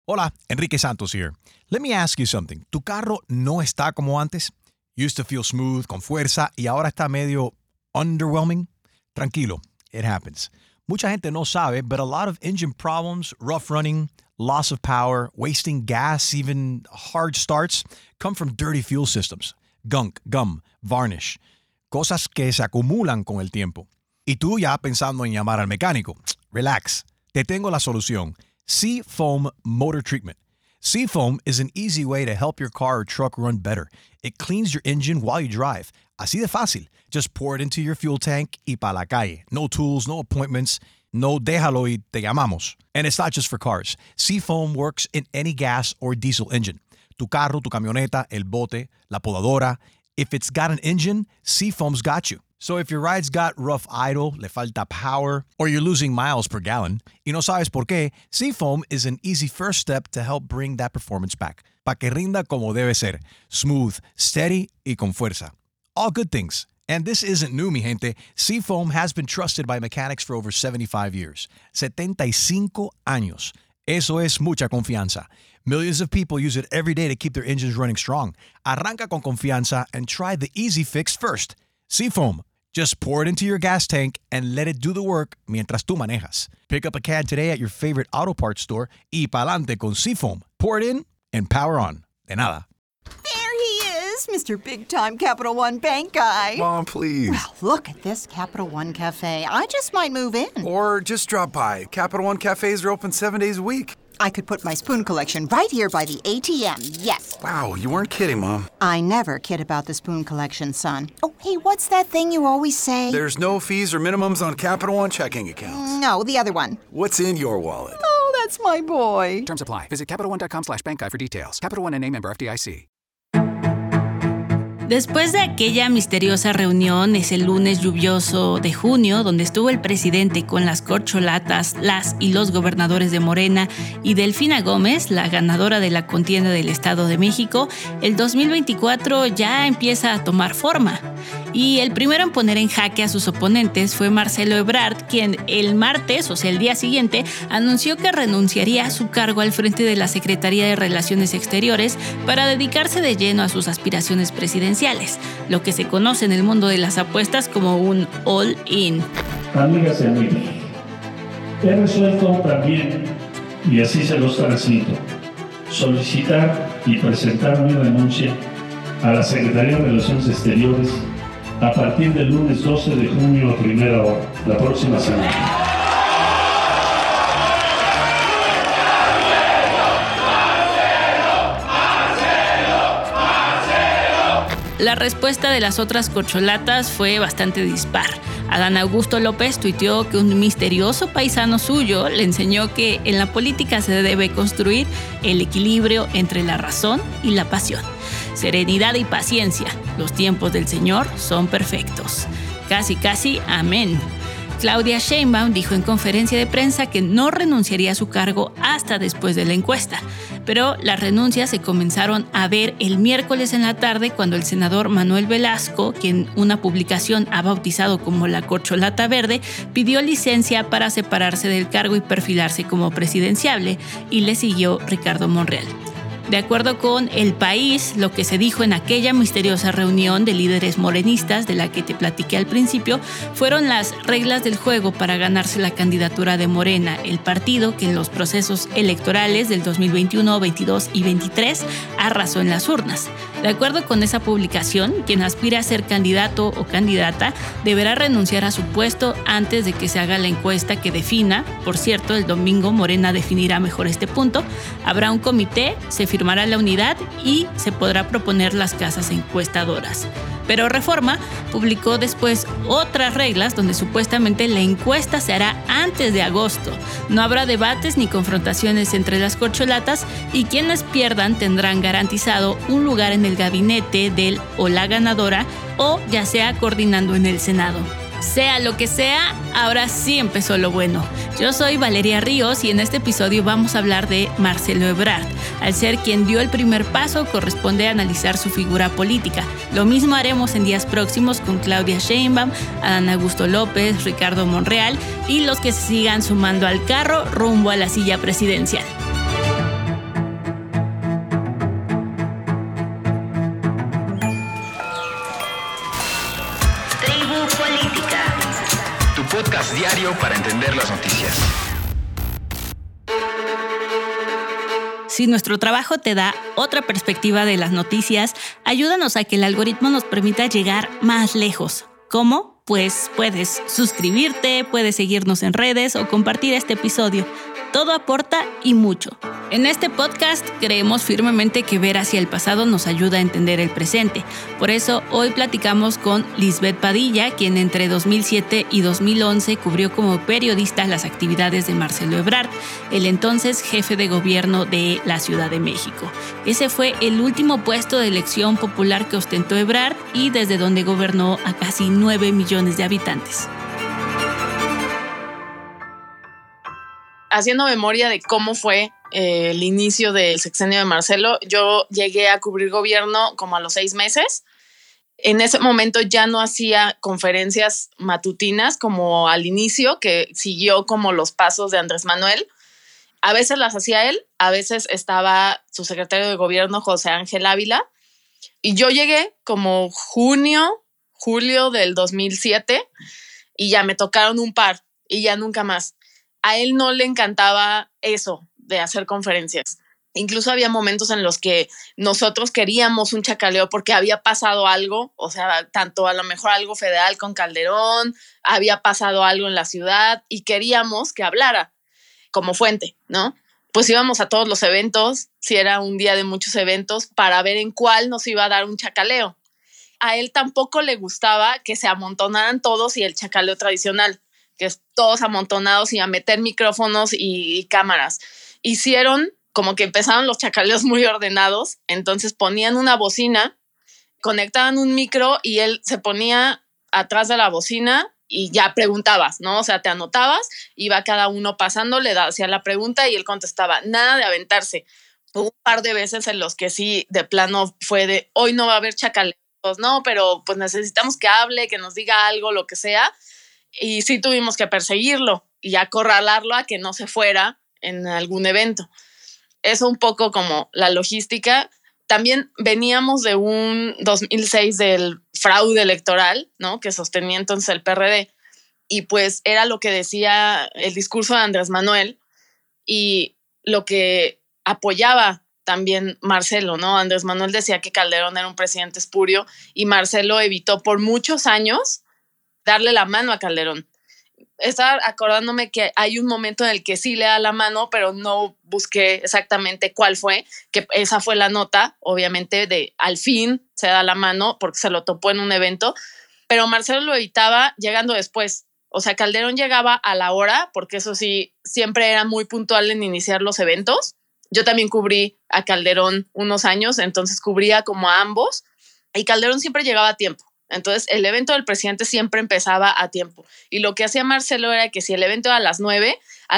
Hola, Enrique Santos here. Let me ask you something. ¿Tu carro no está como antes? Used to feel smooth, con fuerza, y ahora está medio underwhelming? Tranquilo, it happens. Mucha gente no sabe, but a lot of engine problems, rough running, loss of power, wasting gas, even hard starts, come from dirty fuel systems. Gunk, gum, varnish. Cosas que se acumulan con el tiempo. Y tú ya pensando en llamar al mecánico. Relax. Te tengo la solución. Seafoam Motor Treatment. Seafoam is an easy way to help your car or truck run better. It cleans your engine while you drive. Así de fácil. Just pour it into your fuel tank y pa' la calle. No tools, no appointments. No déjalo y te llamamos. And it's not just for cars. Seafoam works in any gas or diesel engine. Tu carro, tu camioneta, el bote, la podadora. If it's got an engine, Seafoam's got you. So if your ride's got rough idle, le falta power, or you're losing miles per gallon, y no sabes por qué, Seafoam is an easy first step to help bring that performance back. Pa' que rinda como debe ser. Smooth, steady, y con fuerza. All good things. And this isn't new, mi gente. Seafoam has been trusted by mechanics for over 75 years. 75 años. Eso es mucha confianza. Millions of people use it every day to keep their engines running strong. Arranca con confianza and try the easy fix first. Seafoam. Just pour it into your gas tank and let it do the work mientras tú manejas. Pick up a can today at your favorite auto parts store y pa'lante con Seafoam. Pour it in and power on. De nada. There he is, Mr. Big Time Capital One Bank guy. Mom, please. Well, look at this Capital One Cafe. I just might move in. Or just drop by. Capital One cafes are open 7 days a week. I could put my spoon collection right here by the ATM, yes. Wow, you weren't kidding, Mom. I never kid about the spoon collection, son. Oh, hey, what's that thing you always say? There's no fees or minimums on Capital One checking accounts. No, the other one. What's in your wallet? Oh, that's my boy. Terms apply. Visit CapitalOne.com/bankguide for details. Capital One NA, member FDIC. Después de aquella misteriosa reunión ese lunes lluvioso de junio, donde estuvo el presidente con las corcholatas, las y los gobernadores de Morena y Delfina Gómez, la ganadora de la contienda del Estado de México, el 2024 ya empieza a tomar forma. Y el primero en poner en jaque a sus oponentes fue Marcelo Ebrard, quien el martes, o sea el día siguiente, anunció que renunciaría a su cargo al frente de la Secretaría de Relaciones Exteriores para dedicarse de lleno a sus aspiraciones presidenciales, lo que se conoce en el mundo de las apuestas como un all-in. Amigas y amigos, he resuelto también, y así se los transmito, solicitar y presentar mi renuncia a la Secretaría de Relaciones Exteriores a partir del lunes 12 de junio a primera hora, la próxima semana. La respuesta de las otras corcholatas fue bastante dispar. Adán Augusto López tuiteó que un misterioso paisano suyo le enseñó que en la política se debe construir el equilibrio entre la razón y la pasión. Serenidad y paciencia, los tiempos del Señor son perfectos. Casi, amén. Claudia Sheinbaum dijo en conferencia de prensa que no renunciaría a su cargo hasta después de la encuesta, pero las renuncias se comenzaron a ver el miércoles en la tarde cuando el senador Manuel Velasco, quien una publicación ha bautizado como la corcholata verde, pidió licencia para separarse del cargo y perfilarse como presidenciable, y le siguió Ricardo Monreal. De acuerdo con El País, lo que se dijo en aquella misteriosa reunión de líderes morenistas de la que te platiqué al principio fueron las reglas del juego para ganarse la candidatura de Morena, el partido que en los procesos electorales del 2021, 22 y 23 arrasó en las urnas. De acuerdo con esa publicación, quien aspira a ser candidato o candidata deberá renunciar a su puesto antes de que se haga la encuesta que defina. Por cierto, el domingo Morena definirá mejor este punto. Habrá un comité, se firmará la unidad y se podrá proponer las casas encuestadoras. Pero Reforma publicó después otras reglas donde supuestamente la encuesta se hará antes de agosto. No habrá debates ni confrontaciones entre las corcholatas y quienes pierdan tendrán garantizado un lugar en el gabinete del o la ganadora o ya sea coordinando en el Senado. Sea lo que sea, ahora sí empezó lo bueno. Yo soy Valeria Ríos y en este episodio vamos a hablar de Marcelo Ebrard. Al ser quien dio el primer paso, corresponde analizar su figura política. Lo mismo haremos en días próximos con Claudia Sheinbaum, Adán Augusto López, Ricardo Monreal y los que se sigan sumando al carro rumbo a la silla presidencial. Escuchas Diario para entender las noticias. Si nuestro trabajo te da otra perspectiva de las noticias, ayúdanos a que el algoritmo nos permita llegar más lejos. ¿Cómo? Pues puedes suscribirte, puedes seguirnos en redes o compartir este episodio. Todo aporta y mucho. En este podcast creemos firmemente que ver hacia el pasado nos ayuda a entender el presente. Por eso hoy platicamos con Lisbeth Padilla, quien entre 2007 y 2011 cubrió como periodista las actividades de Marcelo Ebrard, el entonces jefe de gobierno de la Ciudad de México. Ese fue el último puesto de elección popular que ostentó Ebrard y desde donde gobernó a casi 9 millones de habitantes. Haciendo memoria de cómo fue el inicio del sexenio de Marcelo, yo llegué a cubrir gobierno como a los 6 meses. En ese momento ya no hacía conferencias matutinas como al inicio, que siguió como los pasos de Andrés Manuel. A veces las hacía él, a veces estaba su secretario de gobierno, José Ángel Ávila. Y yo llegué como julio del 2007 y ya me tocaron un par y ya nunca más. A él no le encantaba eso de hacer conferencias. Incluso había momentos en los que nosotros queríamos un chacaleo porque había pasado algo, o sea, tanto a lo mejor algo federal con Calderón, había pasado algo en la ciudad y queríamos que hablara como fuente, ¿no? Pues íbamos a todos los eventos, si era un día de muchos eventos, para ver en cuál nos iba a dar un chacaleo. A él tampoco le gustaba que se amontonaran todos y el chacaleo tradicional, que es todos amontonados y a meter micrófonos y cámaras. Hicieron como que empezaron los chacaleos muy ordenados, entonces ponían una bocina, conectaban un micro y él se ponía atrás de la bocina y ya preguntabas, ¿no? O sea, te anotabas, iba cada uno pasando, le hacía la pregunta y él contestaba, nada de aventarse. Hubo un par de veces en los que sí, de plano fue de, hoy no va a haber chacaleos, no, pero pues necesitamos que hable, que nos diga algo, lo que sea. Y sí tuvimos que perseguirlo y acorralarlo a que no se fuera en algún evento. Eso un poco como la logística. También veníamos de un 2006 del fraude electoral, ¿no? Que sostenía entonces el PRD. Y pues era lo que decía el discurso de Andrés Manuel y lo que apoyaba también Marcelo, ¿no? Andrés Manuel decía que Calderón era un presidente espurio y Marcelo evitó por muchos años darle la mano a Calderón. Estaba acordándome que hay un momento en el que sí le da la mano, pero no busqué exactamente cuál fue, que esa fue la nota, obviamente, de al fin se da la mano porque se lo topó en un evento, pero Marcelo lo evitaba llegando después. O sea, Calderón llegaba a la hora, porque eso sí, siempre era muy puntual en iniciar los eventos. Yo también cubrí a Calderón unos años, entonces cubría como a ambos, y Calderón siempre llegaba a tiempo. Entonces, el evento del presidente siempre empezaba a tiempo. Y lo que hacía Marcelo era que si el evento era a las 9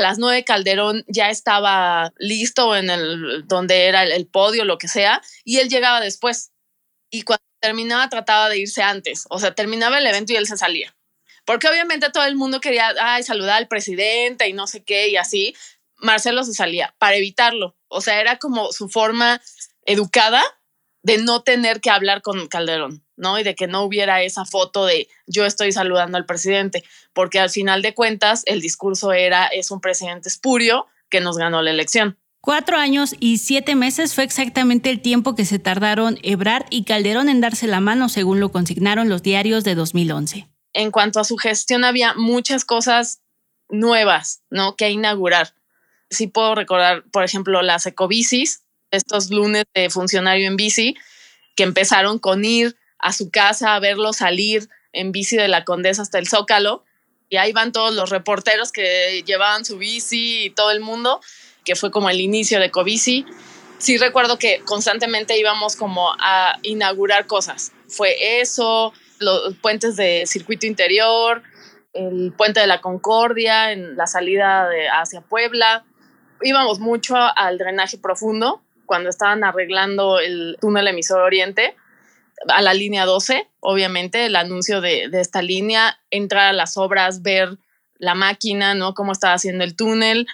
Calderón ya estaba listo en donde era el podio, lo que sea, y él llegaba después. Y cuando terminaba, trataba de irse antes. O sea, terminaba el evento y él se salía. Porque obviamente todo el mundo quería saludar al presidente y no sé qué y así. Marcelo se salía para evitarlo. O sea, era como su forma educada de no tener que hablar con Calderón, ¿no? Y de que no hubiera esa foto de yo estoy saludando al presidente, porque al final de cuentas el discurso es un presidente espurio que nos ganó la elección. 4 años y 7 meses fue exactamente el tiempo que se tardaron Ebrard y Calderón en darse la mano, según lo consignaron los diarios de 2011. En cuanto a su gestión, había muchas cosas nuevas, ¿no? Que inaugurar. Sí puedo recordar, por ejemplo, las ecobicis, estos lunes de funcionario en bici, que empezaron con ir a su casa a verlo salir en bici de la Condesa hasta el Zócalo, y ahí van todos los reporteros que llevaban su bici y todo el mundo, que fue como el inicio de Ecobici. Sí recuerdo que constantemente íbamos como a inaugurar cosas. Fue eso, los puentes de circuito interior, el puente de la Concordia, en la salida hacia Puebla. Íbamos mucho al drenaje profundo, cuando estaban arreglando el túnel emisor Oriente, a la línea 12, obviamente, el anuncio de esta línea, entrar a las obras, ver la máquina, ¿no? Cómo estaba haciendo el túnel.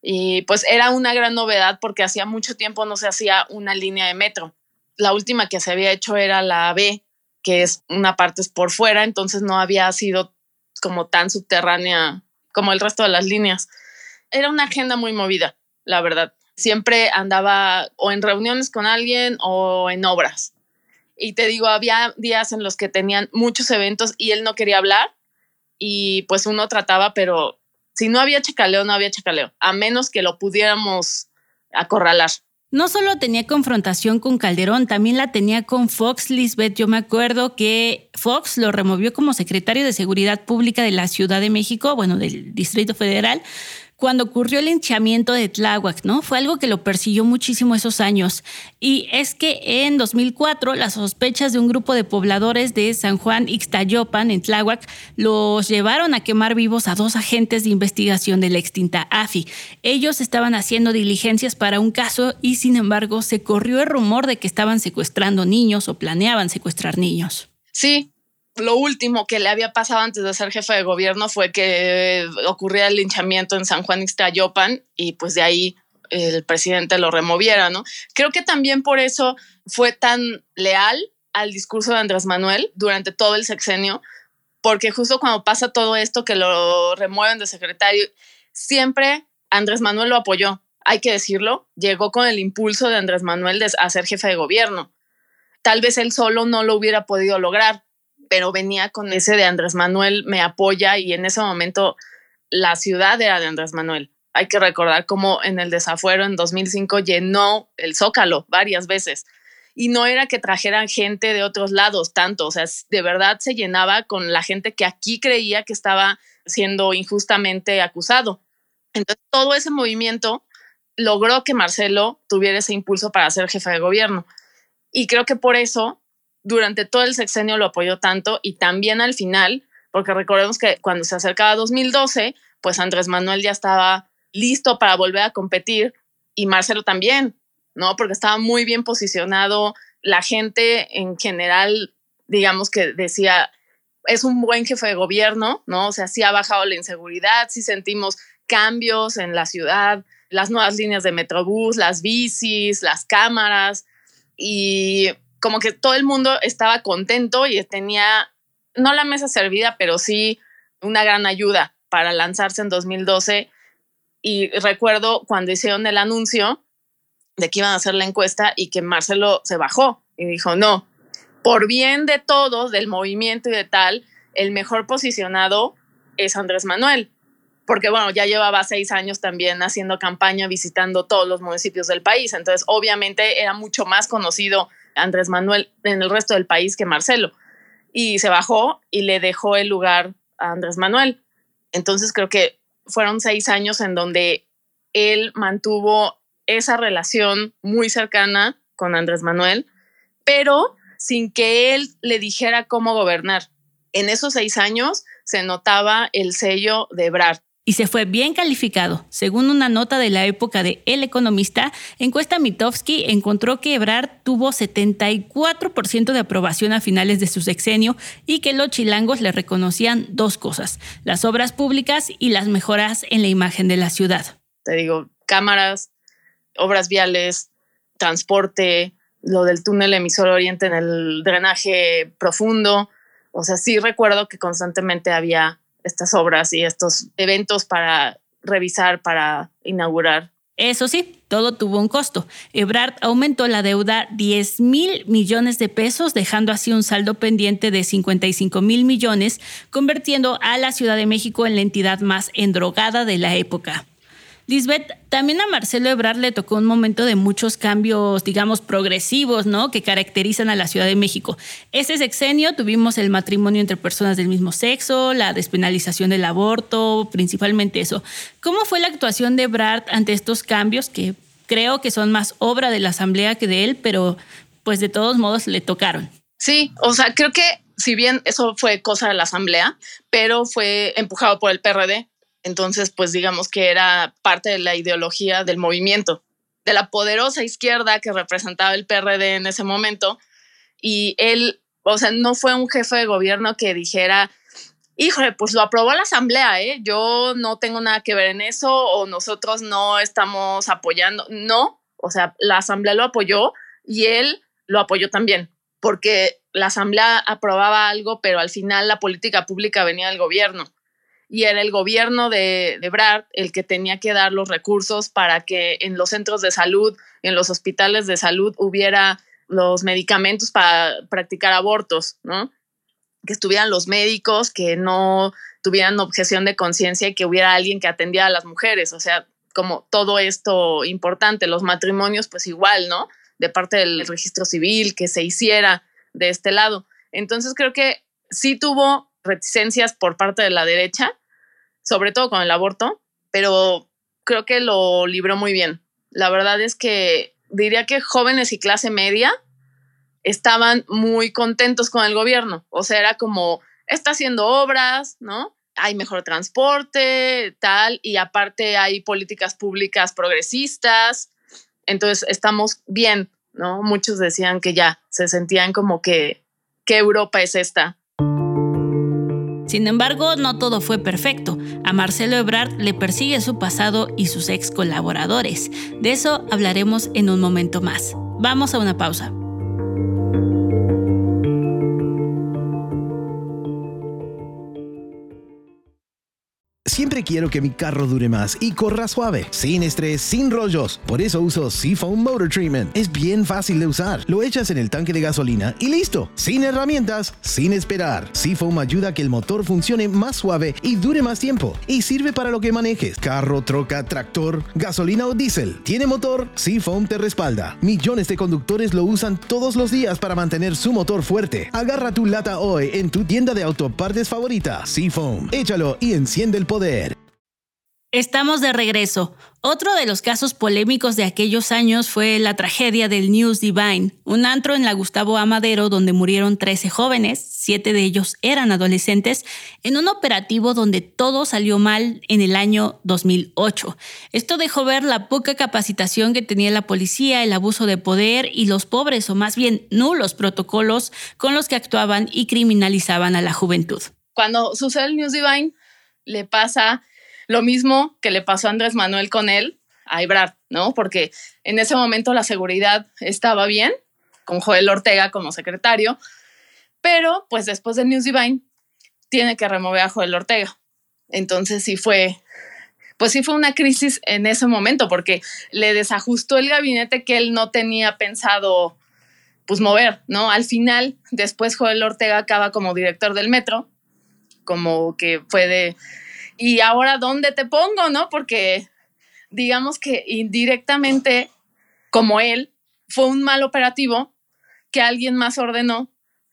Y pues era una gran novedad porque hacía mucho tiempo no se hacía una línea de metro. La última que se había hecho era la B, que es una parte es por fuera, entonces no había sido como tan subterránea como el resto de las líneas. Era una agenda muy movida, la verdad. Siempre andaba o en reuniones con alguien o en obras. Y te digo, había días en los que tenían muchos eventos y él no quería hablar y pues uno trataba, pero si no había chacaleo, no había chacaleo, a menos que lo pudiéramos acorralar. No solo tenía confrontación con Calderón, también la tenía con Fox, Lisbeth. Yo me acuerdo que Fox lo removió como secretario de Seguridad Pública de la Ciudad de México, del Distrito Federal, cuando ocurrió el linchamiento de Tláhuac, ¿no? Fue algo que lo persiguió muchísimo esos años. Y es que en 2004 las sospechas de un grupo de pobladores de San Juan Ixtayopan, en Tláhuac, los llevaron a quemar vivos a 2 agentes de investigación de la extinta AFI. Ellos estaban haciendo diligencias para un caso y, sin embargo, se corrió el rumor de que estaban secuestrando niños o planeaban secuestrar niños. Sí. Lo último que le había pasado antes de ser jefe de gobierno fue que ocurría el linchamiento en San Juan Ixtayopan y pues de ahí el presidente lo removiera, ¿no? Creo que también por eso fue tan leal al discurso de Andrés Manuel durante todo el sexenio, porque justo cuando pasa todo esto que lo remueven de secretario, siempre Andrés Manuel lo apoyó, hay que decirlo, llegó con el impulso de Andrés Manuel a ser jefe de gobierno. Tal vez él solo no lo hubiera podido lograr, pero venía con ese de Andrés Manuel me apoya y en ese momento la ciudad era de Andrés Manuel. Hay que recordar cómo en el desafuero en 2005 llenó el Zócalo varias veces y no era que trajeran gente de otros lados tanto, o sea, de verdad se llenaba con la gente que aquí creía que estaba siendo injustamente acusado. Entonces todo ese movimiento logró que Marcelo tuviera ese impulso para ser jefe de gobierno y creo que por eso durante todo el sexenio lo apoyó tanto y también al final, porque recordemos que cuando se acercaba 2012, pues Andrés Manuel ya estaba listo para volver a competir y Marcelo también, ¿no? Porque estaba muy bien posicionado. La gente en general, digamos que decía, es un buen jefe de gobierno, ¿no? O sea, sí ha bajado la inseguridad, sí sentimos cambios en la ciudad, las nuevas líneas de Metrobús, las bicis, las cámaras y como que todo el mundo estaba contento y tenía, no la mesa servida, pero sí una gran ayuda para lanzarse en 2012. Y recuerdo cuando hicieron el anuncio de que iban a hacer la encuesta y que Marcelo se bajó y dijo, no, por bien de todos, del movimiento y de tal, el mejor posicionado es Andrés Manuel. Porque bueno, ya llevaba 6 años también haciendo campaña, visitando todos los municipios del país. Entonces, obviamente era mucho más conocido Andrés Manuel en el resto del país que Marcelo. Y se bajó y le dejó el lugar a Andrés Manuel. Entonces creo que fueron 6 años en donde él mantuvo esa relación muy cercana con Andrés Manuel, pero sin que él le dijera cómo gobernar. En esos 6 años se notaba el sello de Ebrard. Y se fue bien calificado. Según una nota de la época de El Economista, encuesta Mitofsky encontró que Ebrard tuvo 74% de aprobación a finales de su sexenio y que los chilangos le reconocían 2 cosas, las obras públicas y las mejoras en la imagen de la ciudad. Te digo, cámaras, obras viales, transporte, lo del túnel emisor oriente en el drenaje profundo. O sea, sí recuerdo que constantemente había estas obras y estos eventos para revisar, para inaugurar. Eso sí, todo tuvo un costo. Ebrard aumentó la deuda 10,000 millones de pesos, dejando así un saldo pendiente de 55,000 millones, convirtiendo a la Ciudad de México en la entidad más endrogada de la época. Lisbeth, también a Marcelo Ebrard le tocó un momento de muchos cambios, digamos, progresivos, ¿no?, que caracterizan a la Ciudad de México. Este sexenio tuvimos el matrimonio entre personas del mismo sexo, la despenalización del aborto, principalmente eso. ¿Cómo fue la actuación de Ebrard ante estos cambios que creo que son más obra de la Asamblea que de él, pero pues de todos modos le tocaron? Sí, o sea, creo que si bien eso fue cosa de la Asamblea, pero fue empujado por el PRD. Entonces, pues digamos que era parte de la ideología del movimiento, de la poderosa izquierda que representaba el PRD en ese momento. Y él, o sea, no fue un jefe de gobierno que dijera, híjole, pues lo aprobó la Asamblea, yo no tengo nada que ver en eso o nosotros no estamos apoyando. No, o sea, la Asamblea lo apoyó y él lo apoyó también, porque la Asamblea aprobaba algo, pero al final la política pública venía del gobierno. y era el gobierno de Ebrard el que tenía que dar los recursos para que en los centros de salud, en los hospitales de salud hubiera los medicamentos para practicar abortos, ¿no? Que estuvieran los médicos, que no tuvieran objeción de conciencia y que hubiera alguien que atendiera a las mujeres. O sea, como todo esto importante, los matrimonios, pues igual, ¿no? De parte del registro civil, que se hiciera de este lado. Entonces creo que sí tuvo reticencias por parte de la derecha, sobre todo con el aborto, pero creo que lo libró muy bien. La verdad es que diría que jóvenes y clase media estaban muy contentos con el gobierno. O sea, era como, está haciendo obras, ¿no? Hay mejor transporte, tal, y aparte hay políticas públicas progresistas. Entonces estamos bien, ¿no? Muchos decían que ya se sentían como que ¿qué Europa es esta? Sin embargo, no todo fue perfecto. A Marcelo Ebrard le persigue su pasado y sus ex colaboradores. De eso hablaremos en un momento más. Vamos a una pausa. Siempre quiero que mi carro dure más y corra suave, sin estrés, sin rollos. Por eso uso Seafoam Motor Treatment. Es bien fácil de usar. Lo echas en el tanque de gasolina y listo. Sin herramientas, sin esperar. Seafoam ayuda a que el motor funcione más suave y dure más tiempo. Y sirve para lo que manejes. Carro, troca, tractor, gasolina o diésel. ¿Tiene motor? Seafoam te respalda. Millones de conductores lo usan todos los días para mantener su motor fuerte. Agarra tu lata hoy en tu tienda de autopartes favorita. Seafoam. Échalo y enciende el poder. Estamos de regreso. Otro de los casos polémicos de aquellos años fue la tragedia del News Divine, un antro en la Gustavo A. Madero donde murieron 13 jóvenes, 7 de ellos eran adolescentes, en un operativo donde todo salió mal en el año 2008. Esto dejó ver la poca capacitación que tenía la policía, el abuso de poder y los pobres o más bien nulos protocolos con los que actuaban y criminalizaban a la juventud. Cuando sucede el News Divine, le pasa lo mismo que le pasó a Andrés Manuel con él, a Ebrard, ¿no? Porque en ese momento la seguridad estaba bien, con Joel Ortega como secretario, pero pues después del News Divine tiene que remover a Joel Ortega. Entonces sí fue una crisis en ese momento, porque le desajustó el gabinete que él no tenía pensado pues mover, ¿no? Al final, después Joel Ortega acaba como director del Metro, como que fue de... ¿Y ahora dónde te pongo, no? Porque digamos que indirectamente, como él, fue un mal operativo que alguien más ordenó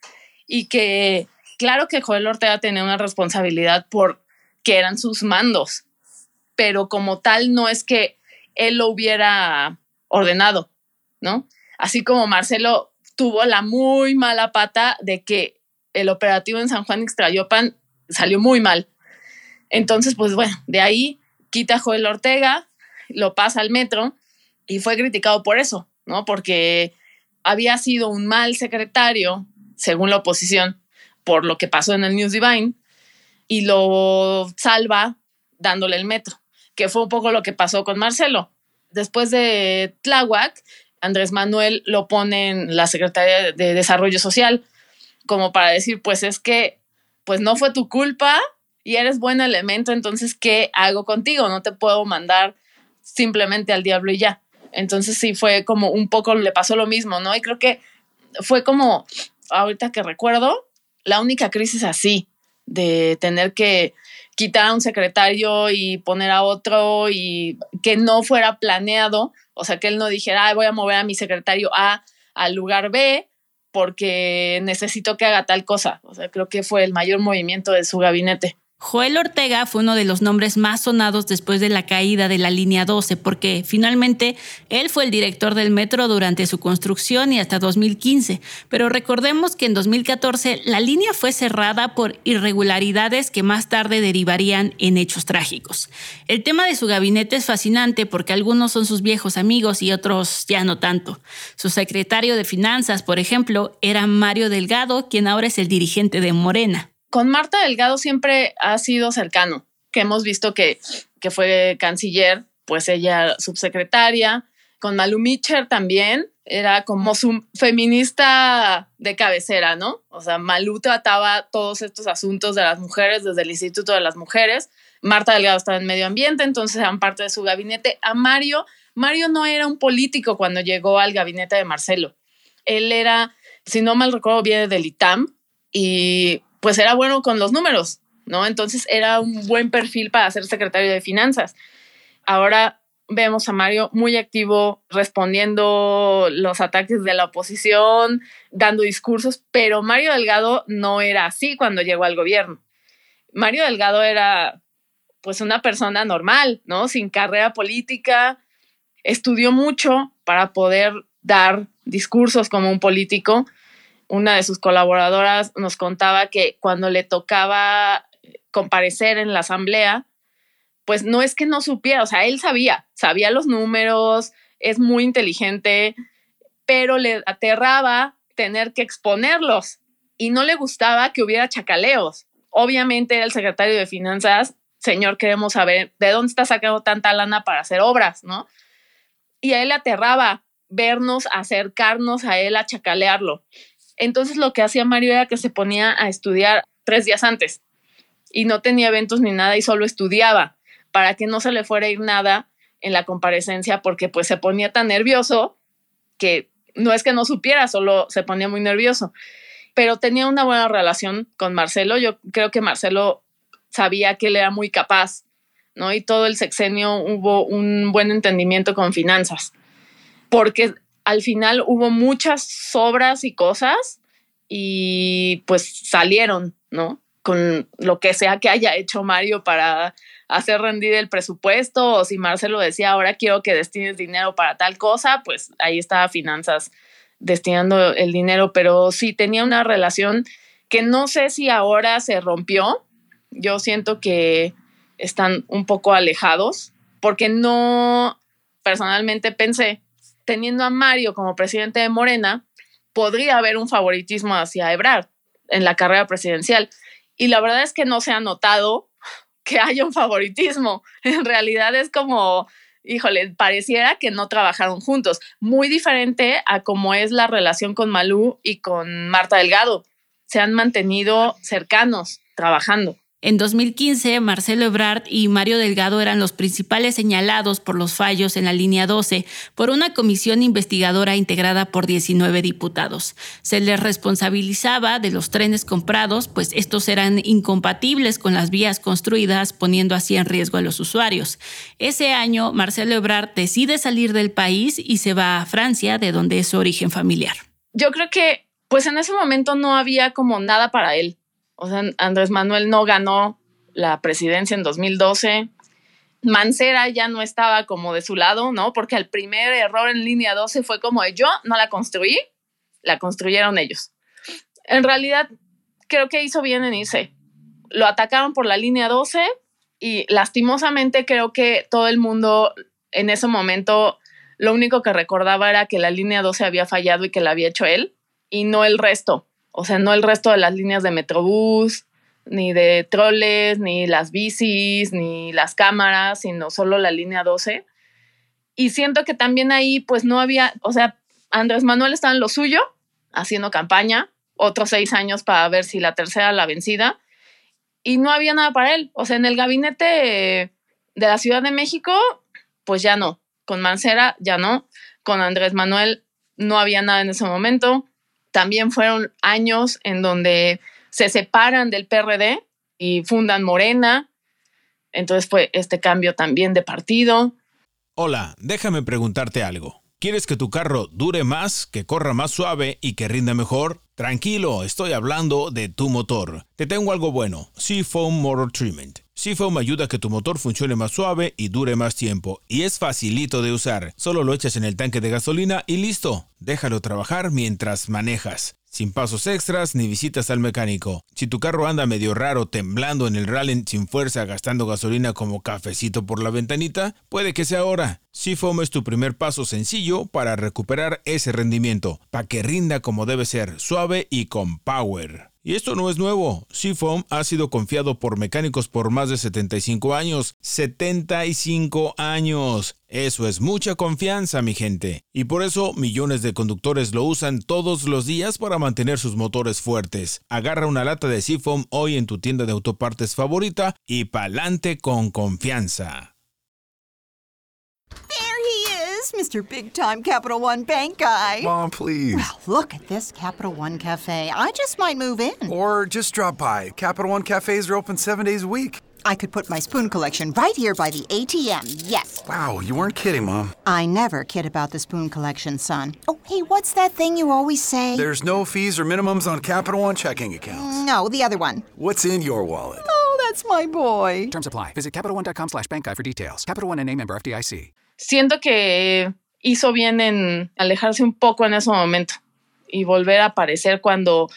y que, claro que Joel Ortega tenía una responsabilidad porque eran sus mandos, pero como tal no es que él lo hubiera ordenado, ¿no? Así como Marcelo tuvo la muy mala pata de que el operativo en San Juan Ixtayopan salió muy mal. Entonces, pues bueno, de ahí quita a Joel Ortega, lo pasa al Metro y fue criticado por eso, ¿no? Porque había sido un mal secretario, según la oposición, por lo que pasó en el News Divine, y lo salva dándole el Metro, que fue un poco lo que pasó con Marcelo. Después de Tláhuac, Andrés Manuel lo pone en la Secretaría de Desarrollo Social, como para decir, pues es que pues no fue tu culpa y eres buen elemento, entonces, ¿qué hago contigo? No te puedo mandar simplemente al diablo y ya. Entonces sí fue como un poco, le pasó lo mismo, ¿no? Y creo que fue como, ahorita que recuerdo, la única crisis así, de tener que quitar a un secretario y poner a otro y que no fuera planeado, o sea, que él no dijera, voy a mover a mi secretario A al lugar B porque necesito que haga tal cosa. O sea, creo que fue el mayor movimiento de su gabinete. Joel Ortega fue uno de los nombres más sonados después de la caída de la línea 12, porque finalmente él fue el director del metro durante su construcción y hasta 2015. Pero recordemos que en 2014 la línea fue cerrada por irregularidades que más tarde derivarían en hechos trágicos. El tema de su gabinete es fascinante porque algunos son sus viejos amigos y otros ya no tanto. Su secretario de Finanzas, por ejemplo, era Mario Delgado, quien ahora es el dirigente de Morena. Con Marta Delgado siempre ha sido cercano, que hemos visto que fue canciller, pues ella subsecretaria. con Malu Mitcher también, era como su feminista de cabecera, ¿no? O sea, Malu trataba todos estos asuntos de las mujeres desde el Instituto de las Mujeres. Marta Delgado estaba en medio ambiente, entonces eran parte de su gabinete. A Mario no era un político cuando llegó al gabinete de Marcelo. Él era, si no mal recuerdo, viene del ITAM y pues era bueno con los números, ¿no? Entonces era un buen perfil para ser secretario de Finanzas. Ahora vemos a Mario muy activo, respondiendo los ataques de la oposición, dando discursos, pero Mario Delgado no era así cuando llegó al gobierno. Mario Delgado era pues una persona normal, ¿no? Sin carrera política, estudió mucho para poder dar discursos como un político. Una de sus colaboradoras nos contaba que cuando le tocaba comparecer en la asamblea, pues no es que no supiera, o sea, él sabía los números, es muy inteligente, pero le aterraba tener que exponerlos y no le gustaba que hubiera chacaleos. Obviamente era el secretario de Finanzas, señor, queremos saber de dónde está sacando tanta lana para hacer obras, ¿no? Y a él le aterraba vernos, acercarnos a él, a chacalearlo. Entonces lo que hacía Mario era que se ponía a estudiar 3 días antes y no tenía eventos ni nada y solo estudiaba para que no se le fuera a ir nada en la comparecencia, porque pues se ponía tan nervioso que no es que no supiera, solo se ponía muy nervioso. Pero tenía una buena relación con Marcelo. Yo creo que Marcelo sabía que él era muy capaz, ¿no? Y todo el sexenio hubo un buen entendimiento con finanzas, porque al final hubo muchas obras y cosas y pues salieron, ¿no? Con lo que sea que haya hecho Mario para hacer rendir el presupuesto, o si Marcelo decía, ahora quiero que destines dinero para tal cosa, pues ahí estaba Finanzas destinando el dinero. Pero sí tenía una relación que no sé si ahora se rompió. Yo siento que están un poco alejados, porque no, personalmente pensé, teniendo a Mario como presidente de Morena, podría haber un favoritismo hacia Ebrard en la carrera presidencial. Y la verdad es que no se ha notado que haya un favoritismo. En realidad es como, híjole, pareciera que no trabajaron juntos. Muy diferente a cómo es la relación con Malú y con Marta Delgado. Se han mantenido cercanos, trabajando. En 2015, Marcelo Ebrard y Mario Delgado eran los principales señalados por los fallos en la línea 12 por una comisión investigadora integrada por 19 diputados. Se les responsabilizaba de los trenes comprados, pues estos eran incompatibles con las vías construidas, poniendo así en riesgo a los usuarios. Ese año, Marcelo Ebrard decide salir del país y se va a Francia, de donde es su origen familiar. Yo creo que pues en ese momento no había como nada para él. O sea, Andrés Manuel no ganó la presidencia en 2012. Mancera ya no estaba como de su lado, ¿no? Porque el primer error en línea 12 fue como de yo no la construí, la construyeron ellos. En realidad, creo que hizo bien en irse. Lo atacaron por la línea 12 y lastimosamente creo que todo el mundo en ese momento lo único que recordaba era que la línea 12 había fallado y que la había hecho él y no el resto. O sea, no el resto de las líneas de Metrobús, ni de troles, ni las bicis, ni las cámaras, sino solo la línea 12. Y siento que también ahí pues no había, o sea, Andrés Manuel estaba en lo suyo, haciendo campaña, otros 6 años para ver si la tercera la vencida, y no había nada para él. O sea, en el gabinete de la Ciudad de México, pues ya no. Con Mancera ya no. Con Andrés Manuel no había nada en ese momento. También fueron años en donde se separan del PRD y fundan Morena. Entonces fue este cambio también de partido. Hola, déjame preguntarte algo. ¿Quieres que tu carro dure más, que corra más suave y que rinda mejor? Tranquilo, estoy hablando de tu motor. Te tengo algo bueno, Seafoam Motor Treatment. Seafoam ayuda a que tu motor funcione más suave y dure más tiempo. Y es facilito de usar. Solo lo echas en el tanque de gasolina y listo. Déjalo trabajar mientras manejas. Sin pasos extras ni visitas al mecánico. Si tu carro anda medio raro, temblando en el rally sin fuerza, gastando gasolina como cafecito por la ventanita, puede que sea ahora. Seafoam es tu primer paso sencillo para recuperar ese rendimiento, para que rinda como debe ser, suave y con power. Y esto no es nuevo. Seafoam ha sido confiado por mecánicos por más de 75 años. ¡75 años! Eso es mucha confianza, mi gente. Y por eso millones de conductores lo usan todos los días para mantener sus motores fuertes. Agarra una lata de Seafoam hoy en tu tienda de autopartes favorita y pa'lante con confianza. Mr. Big Time Capital One Bank guy. Mom, please. Well, look at this Capital One Cafe. I just might move in. Or just drop by. Capital One cafes are open 7 days a week. I could put my spoon collection right here by the ATM, yes. Wow, you weren't kidding, Mom. I never kid about the spoon collection, son. Oh, hey, what's that thing you always say? There's no fees or minimums on Capital One checking accounts. No, the other one. What's in your wallet? Oh, that's my boy. Terms apply. Visit CapitalOne.com/bankguide for details. Capital One NA, member FDIC. Siento que hizo bien en alejarse un poco en ese momento y volver a aparecer cuando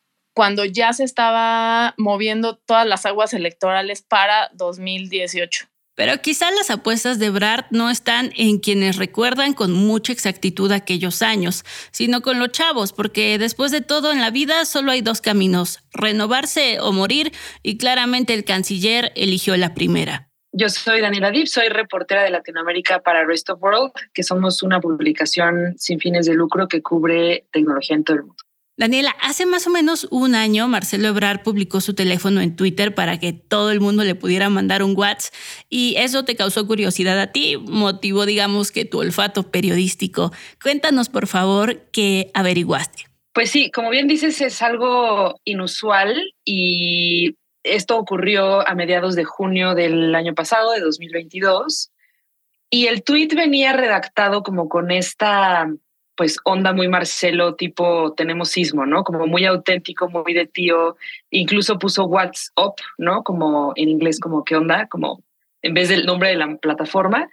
ya se estaba moviendo todas las aguas electorales para 2018. Pero quizá las apuestas de Brad no están en quienes recuerdan con mucha exactitud aquellos años, sino con los chavos, porque después de todo en la vida solo hay dos caminos, renovarse o morir, y claramente el canciller eligió la primera. Yo soy Daniela Dipp, soy reportera de Latinoamérica para Rest of World, que somos una publicación sin fines de lucro que cubre tecnología en todo el mundo. Daniela, hace más o menos un año Marcelo Ebrard publicó su teléfono en Twitter para que todo el mundo le pudiera mandar un WhatsApp y eso te causó curiosidad a ti, motivó digamos que tu olfato periodístico. Cuéntanos por favor qué averiguaste. Pues sí, como bien dices es algo inusual y esto ocurrió a mediados de junio del año pasado, de 2022, y el tweet venía redactado como con esta pues onda muy Marcelo, tipo tenemos sismo, ¿no? Como muy auténtico, muy de tío. Incluso puso What's Up, ¿no? Como en inglés, como qué onda, como en vez del nombre de la plataforma.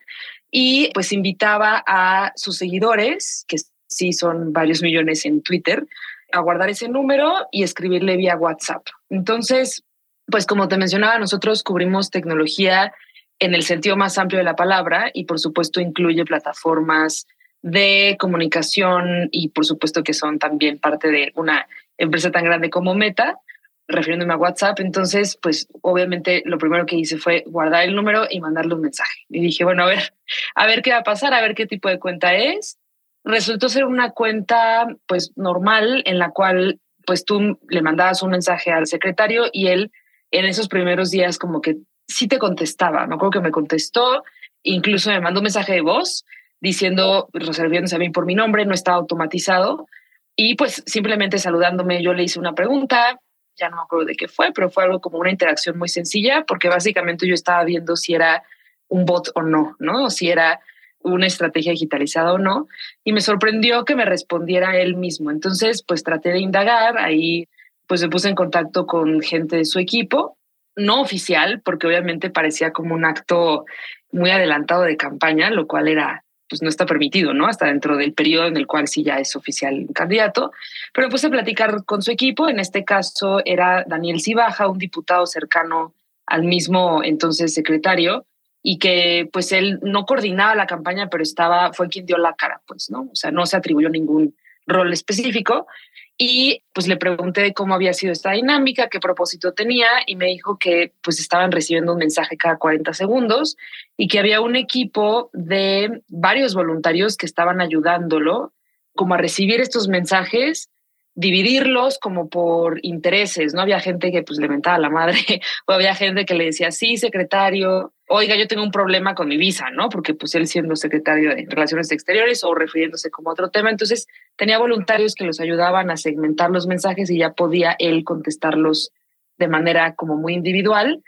Y pues invitaba a sus seguidores, que sí son varios millones en Twitter, a guardar ese número y escribirle vía WhatsApp. Entonces, pues como te mencionaba, nosotros cubrimos tecnología en el sentido más amplio de la palabra y por supuesto incluye plataformas de comunicación y por supuesto que son también parte de una empresa tan grande como Meta, refiriéndome a WhatsApp. Entonces, pues obviamente lo primero que hice fue guardar el número y mandarle un mensaje. Y dije, bueno, a ver qué va a pasar, a ver qué tipo de cuenta es. Resultó ser una cuenta pues normal en la cual pues tú le mandabas un mensaje al secretario y él en esos primeros días como que sí te contestaba. Me acuerdo que me contestó, incluso me mandó un mensaje de voz diciendo, refiriéndose a mí por mi nombre, no estaba automatizado. Y pues simplemente saludándome, yo le hice una pregunta, ya no me acuerdo de qué fue, pero fue algo como una interacción muy sencilla, porque básicamente yo estaba viendo si era un bot o no, ¿no? O si era una estrategia digitalizada o no. Y me sorprendió que me respondiera él mismo. Entonces, pues traté de indagar, ahí pues me puse en contacto con gente de su equipo, no oficial, porque obviamente parecía como un acto muy adelantado de campaña, lo cual era pues no está permitido, ¿no? Hasta dentro del periodo en el cual sí ya es oficial el candidato. Pero me puse a platicar con su equipo. En este caso era Daniel Cibaja, un diputado cercano al mismo entonces secretario, y que pues él no coordinaba la campaña, pero fue quien dio la cara, pues, ¿no? O sea, no se atribuyó ningún rol específico. Y pues le pregunté cómo había sido esta dinámica, qué propósito tenía, y me dijo que pues estaban recibiendo un mensaje cada 40 segundos y que había un equipo de varios voluntarios que estaban ayudándolo como a recibir estos mensajes, dividirlos como por intereses, ¿no? Había gente que pues le mentaba a la madre o había gente que le decía, sí, secretario, oiga, yo tengo un problema con mi visa, ¿no? Porque pues él siendo secretario de Relaciones Exteriores o refiriéndose como a otro tema, entonces tenía voluntarios que los ayudaban a segmentar los mensajes y ya podía él contestarlos de manera como muy individual.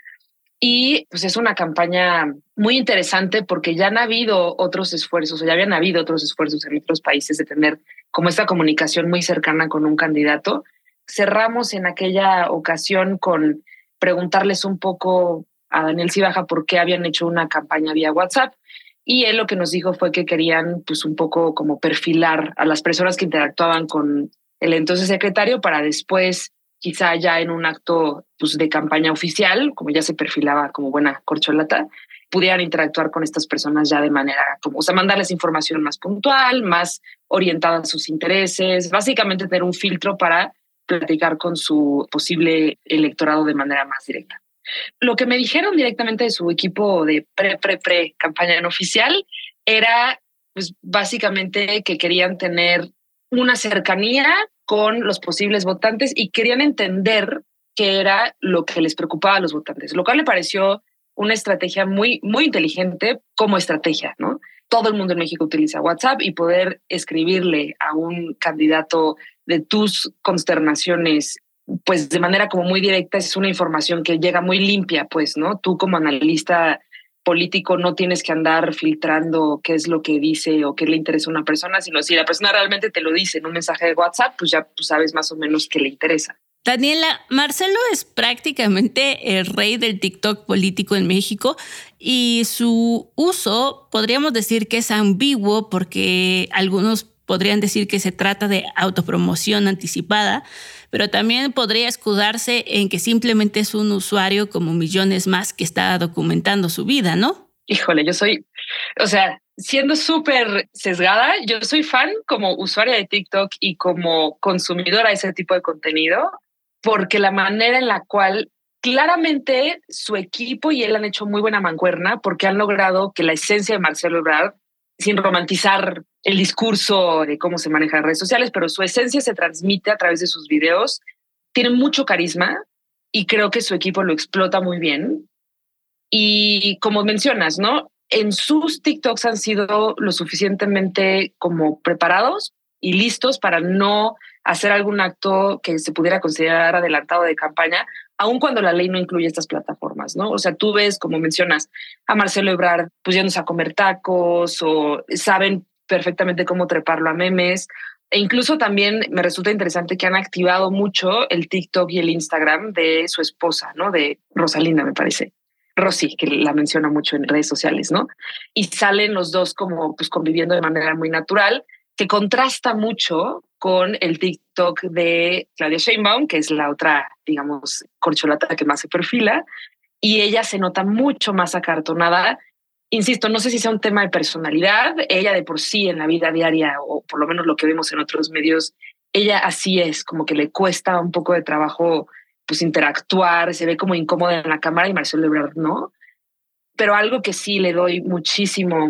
Y pues es una campaña muy interesante porque ya han habido otros esfuerzos, o ya habían habido otros esfuerzos en otros países de tener como esta comunicación muy cercana con un candidato. Cerramos en aquella ocasión con preguntarles un poco a Daniel Cibaja por qué habían hecho una campaña vía WhatsApp. Y él lo que nos dijo fue que querían pues un poco como perfilar a las personas que interactuaban con el entonces secretario para después, quizá ya en un acto pues, de campaña oficial, como ya se perfilaba como buena corcholata, pudieran interactuar con estas personas ya de manera como, o sea, mandarles información más puntual, más orientada a sus intereses, básicamente tener un filtro para platicar con su posible electorado de manera más directa. Lo que me dijeron directamente de su equipo de pre-campaña no oficial era pues, básicamente que querían tener una cercanía con los posibles votantes y querían entender qué era lo que les preocupaba a los votantes, lo cual me pareció una estrategia muy, muy inteligente como estrategia, ¿no? Todo el mundo en México utiliza WhatsApp y poder escribirle a un candidato de tus consternaciones, pues de manera como muy directa, es una información que llega muy limpia, pues, ¿no? Tú como analista político no tienes que andar filtrando qué es lo que dice o qué le interesa a una persona, sino si la persona realmente te lo dice en un mensaje de WhatsApp, pues ya pues sabes más o menos qué le interesa. Daniela, Marcelo es prácticamente el rey del TikTok político en México y su uso podríamos decir que es ambiguo porque algunos podrían decir que se trata de autopromoción anticipada, pero también podría escudarse en que simplemente es un usuario como millones más que está documentando su vida, ¿no? Híjole, siendo súper sesgada, yo soy fan como usuaria de TikTok y como consumidora de ese tipo de contenido, porque la manera en la cual claramente su equipo y él han hecho muy buena mancuerna porque han logrado que la esencia de Marcelo Ebrard, sin romantizar el discurso de cómo se manejan redes sociales, pero su esencia se transmite a través de sus videos, tiene mucho carisma y creo que su equipo lo explota muy bien. Y como mencionas, ¿no? En sus TikToks han sido lo suficientemente como preparados y listos para no hacer algún acto que se pudiera considerar adelantado de campaña, aun cuando la ley no incluye estas plataformas, ¿no? O sea, tú ves, como mencionas, a Marcelo Ebrard pues yéndose a comer tacos o saben perfectamente cómo treparlo a memes. E incluso también me resulta interesante que han activado mucho el TikTok y el Instagram de su esposa, ¿no? De Rosalinda, me parece. Rosy, que la menciona mucho en redes sociales, ¿no? Y salen los dos como pues conviviendo de manera muy natural, que contrasta mucho con el TikTok de Claudia Sheinbaum, que es la otra, digamos, corcholata que más se perfila, y ella se nota mucho más acartonada. Insisto, no sé si sea un tema de personalidad, ella de por sí en la vida diaria, o por lo menos lo que vemos en otros medios, ella así es, como que le cuesta un poco de trabajo pues interactuar, se ve como incómoda en la cámara y Marcelo Ebrard no. Pero algo que sí le doy muchísimo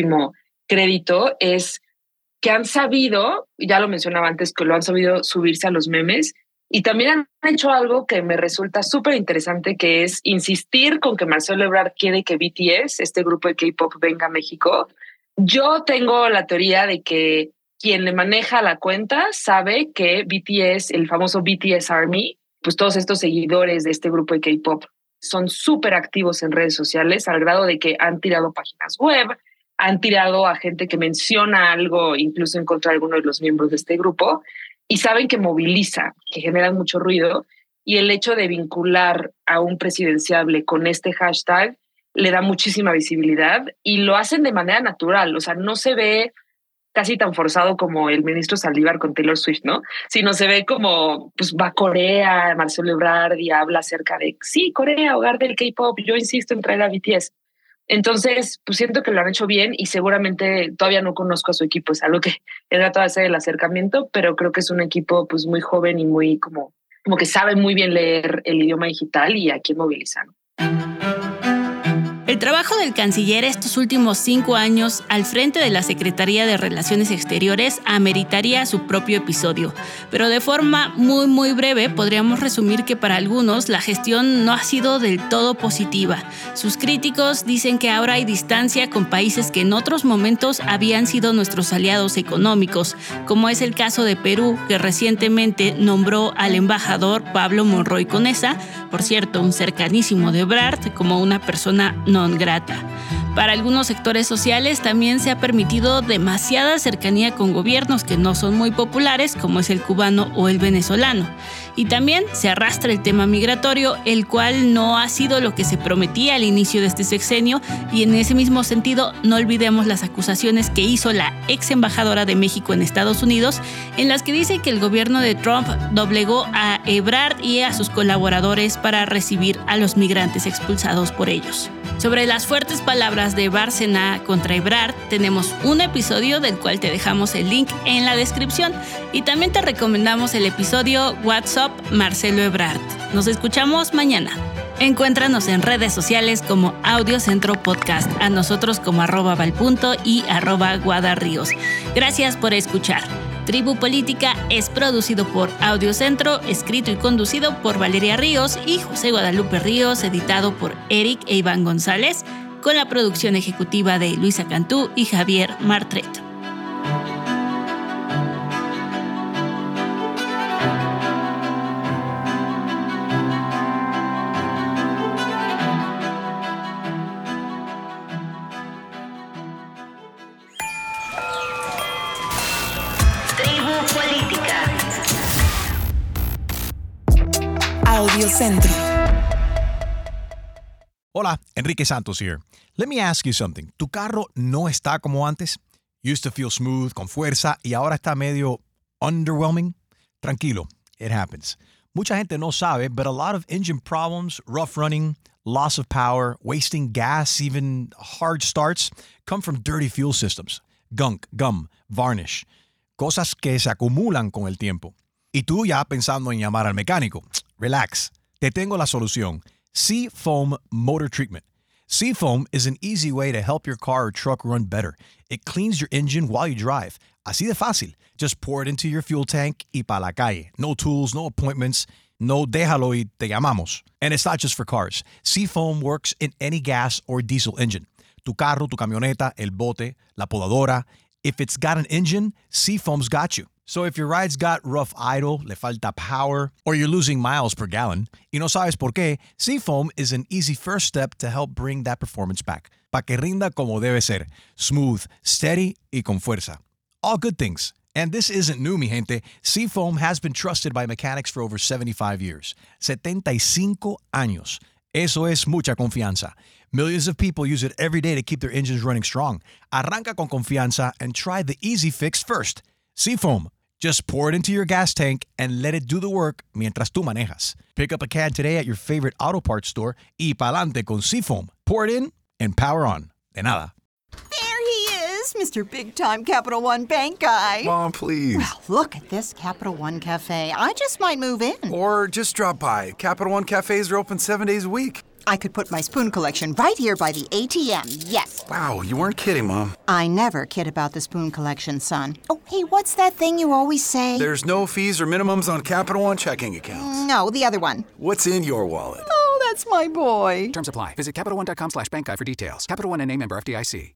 crédito es que han sabido, ya lo mencionaba antes, que lo han sabido subirse a los memes y también han hecho algo que me resulta súper interesante, que es insistir con que Marcelo Ebrard quiere que BTS, este grupo de K-pop, venga a México. Yo tengo la teoría de que quien le maneja la cuenta sabe que BTS, el famoso BTS Army, pues todos estos seguidores de este grupo de K-pop son súper activos en redes sociales al grado de que han tirado páginas web, han tirado a gente que menciona algo, incluso en contra de alguno de los miembros de este grupo, y saben que moviliza, que genera mucho ruido, y el hecho de vincular a un presidenciable con este hashtag le da muchísima visibilidad y lo hacen de manera natural, o sea, no se ve casi tan forzado como el ministro Saldívar con Taylor Swift, ¿no? Sino se ve como, pues va a Corea, Marcelo Ebrard y habla acerca de, sí, Corea, hogar del K-pop, yo insisto en traer a BTS. Entonces, pues siento que lo han hecho bien y seguramente todavía no conozco a su equipo, es algo que he tratado de hacer el acercamiento, pero creo que es un equipo pues muy joven y muy como que sabe muy bien leer el idioma digital y a quién movilizar. El trabajo del canciller estos últimos 5 años al frente de la Secretaría de Relaciones Exteriores ameritaría su propio episodio, pero de forma muy breve podríamos resumir que para algunos la gestión no ha sido del todo positiva. Sus críticos dicen que ahora hay distancia con países que en otros momentos habían sido nuestros aliados económicos, como es el caso de Perú, que recientemente nombró al embajador Pablo Monroy Conesa, por cierto, un cercanísimo de Ebrard, como una persona non grata. Para algunos sectores sociales también se ha permitido demasiada cercanía con gobiernos que no son muy populares, como es el cubano o el venezolano. Y también se arrastra el tema migratorio, el cual no ha sido lo que se prometía al inicio de este sexenio, y en ese mismo sentido no olvidemos las acusaciones que hizo la ex embajadora de México en Estados Unidos, en las que dice que el gobierno de Trump doblegó a Ebrard y a sus colaboradores para recibir a los migrantes expulsados por ellos. Sobre las fuertes palabras de Bárcena contra Ebrard, tenemos un episodio del cual te dejamos el link en la descripción y también te recomendamos el episodio What's Up Marcelo Ebrard. Nos escuchamos mañana. Encuéntranos en redes sociales como Audiocentro Podcast, a nosotros como @valpunto y @guadarríos. Gracias por escuchar. Tribu Política es producido por Audiocentro, escrito y conducido por Valeria Ríos y José Guadalupe Ríos, editado por Eric e Iván González, con la producción ejecutiva de Luisa Cantú y Javier Martret. Audiocentro. Hola, Enrique Santos here. Let me ask you something. ¿Tu carro no está como antes? Used to feel smooth, con fuerza, y ahora está medio underwhelming? Tranquilo, it happens. Mucha gente no sabe, but a lot of engine problems, rough running, loss of power, wasting gas, even hard starts, come from dirty fuel systems. Gunk, gum, varnish. Cosas que se acumulan con el tiempo. Y tú ya pensando en llamar al mecánico. Relax. Te tengo la solución. Seafoam Motor Treatment. Seafoam is an easy way to help your car or truck run better. It cleans your engine while you drive. Así de fácil. Just pour it into your fuel tank y pa' la calle. No tools, no appointments. No déjalo y te llamamos. And it's not just for cars. Seafoam works in any gas or diesel engine. Tu carro, tu camioneta, el bote, la podadora. If it's got an engine, Seafoam's got you. So if your ride's got rough idle, le falta power, or you're losing miles per gallon, y no sabes por qué, Seafoam is an easy first step to help bring that performance back. Pa' que rinda como debe ser. Smooth, steady, y con fuerza. All good things. And this isn't new, mi gente. Seafoam has been trusted by mechanics for over 75 years. 75 años. Eso es mucha confianza. Millions of people use it every day to keep their engines running strong. Arranca con confianza and try the easy fix first. Seafoam. Just pour it into your gas tank and let it do the work mientras tú manejas. Pick up a can today at your favorite auto parts store y pa'lante con Seafoam. Pour it in and power on. De nada. There he is, Mr. Big Time Capital One Bank guy. Mom, please. Well, look at this Capital One Cafe. I just might move in. Or just drop by. Capital One cafes are open 7 days a week. I could put my spoon collection right here by the ATM, yes. Wow, you weren't kidding, Mom. I never kid about the spoon collection, son. Oh, hey, what's that thing you always say? There's no fees or minimums on Capital One checking accounts. No, the other one. What's in your wallet? Oh, that's my boy. Terms apply. Visit CapitalOne.com/bankguide for details. Capital One NA, member FDIC.